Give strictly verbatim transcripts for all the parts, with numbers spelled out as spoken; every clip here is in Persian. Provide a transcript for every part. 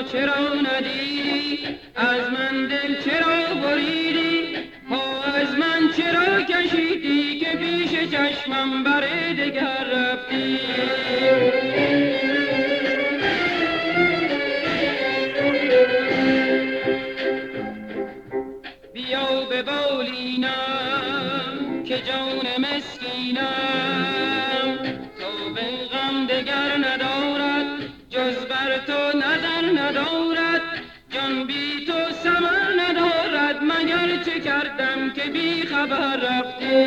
چرا ندیدی؟ از من دل چرا بریدی؟ پا از من چرا کشیدی که پیش چشمم بر دگر رفتی؟ بیا به بالینم که جان مسکینم تو به غم دگر ندارد، جز بر تو نظر ندارد، جان بی تو ثمر ندارد، مگر چه کردم که بی خبر رفتی؟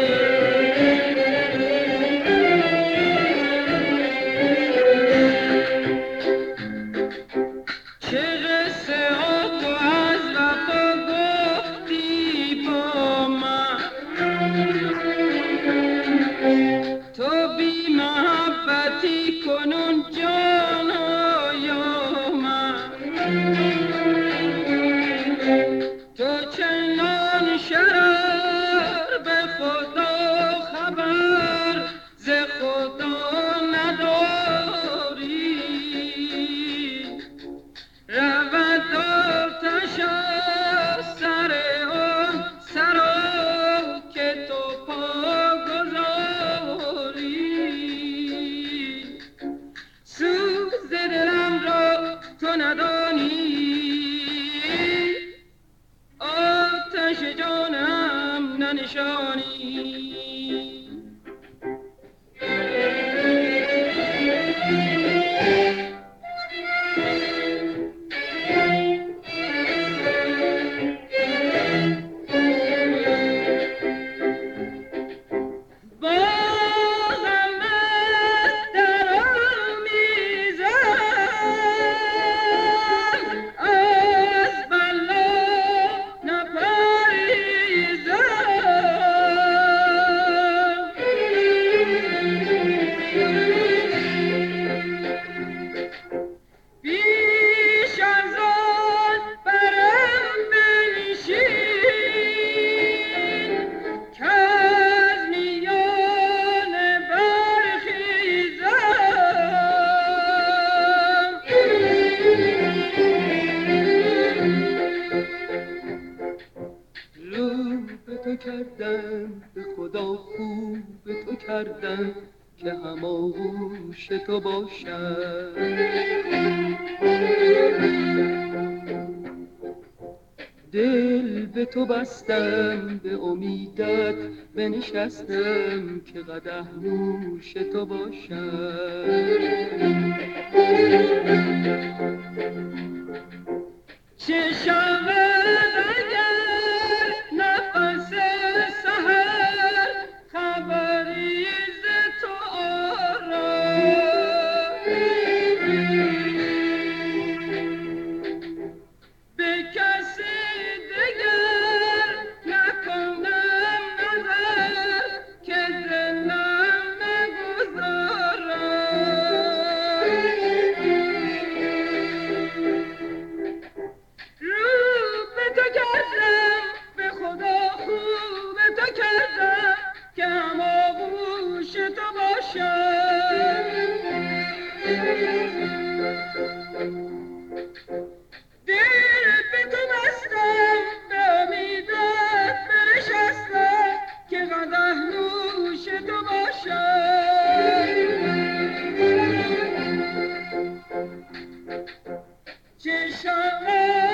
که هم آغوش تو باشم، دل به تو بستم، به امیدت بنشستم که قدح نوش تو باشم. چه شود اگر نفس سحر خبری ز تو آرد، به کسی دگر نکنم نظر که دلم نگذارد. رو به تو کردم، به خدا خوب تو کردم که هم آغوش تو باشم. دل به تو بستم، به امیدت بنشستم که قدح نوش تو باشم. چه شود